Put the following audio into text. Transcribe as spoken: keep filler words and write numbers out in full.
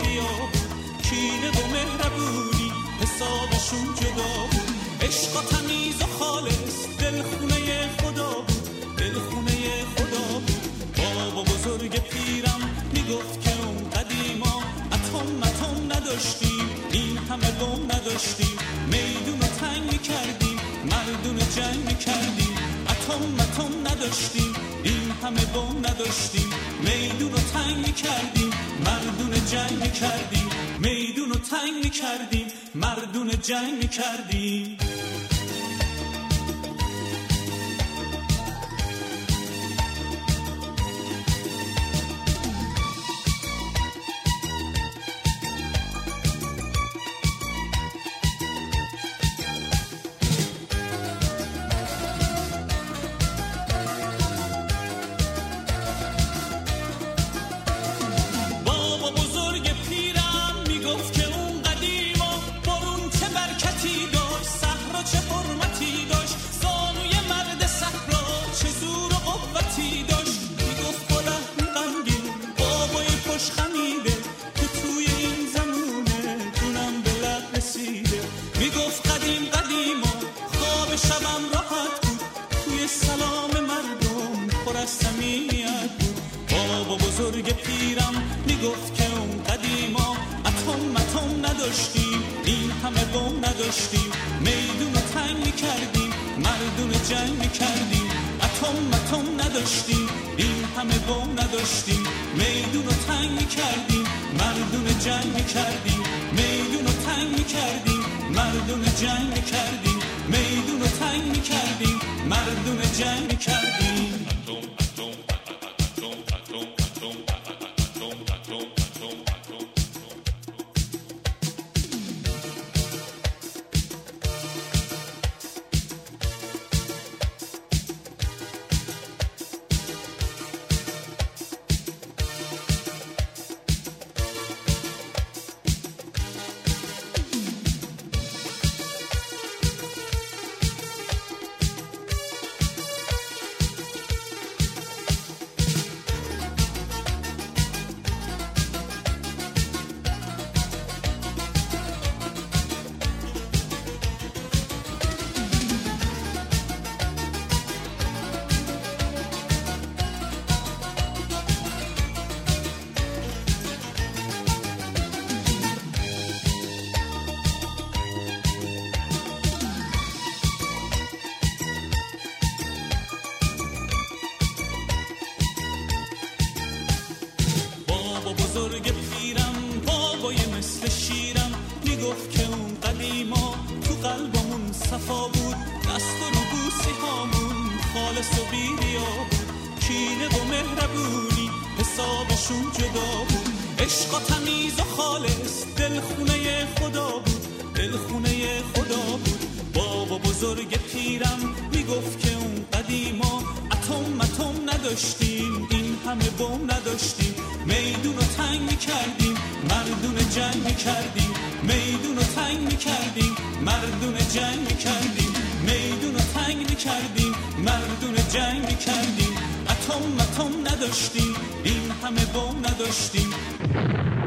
بیا بود، کینه و مهربونی حسابشون جدا بود. عشق و تمیز و خالص دلخونه خدا بود، دلخونه خدا بود. بابا بزرگ پیرم میگفت که اون قدیما اتم اتم نداشتیم، این همه بم نداشتیم، میدون رو تنگ میکردیم، مردون جنگ میکردیم. اتم اتم نداشتیم، این همه بم نداشتیم، میدون رو تنگ میکردیم، مردون جنگ میکردیم، میدون رو تنگ میکردیم، مردون جنگ میکردیم. بزرگ پیرم بابای مثل شیرم میگفت که اون قدیما تو قلبمون صفا بود، دست و بوسی هامون خالص و بیریا بود، کینه و مهربونی حسابشون جدا بود. عشق و تمیز و خالص دلخونه خدا بود، دلخونه خدا بود. بابا بزرگ پیرم میگفت که اون قدیما اتم اتم نداشتیم، این همه بم نداشتیم، میدون رو تنگ میکردیم، مردون جنگ میکردیم، میدون رو تنگ میکردیم، مردون جنگ میکردیم، میدون رو تنگ میکردیم، مردون جنگ میکردیم. اتم اتم نداشتیم، این همه بم نداشتیم.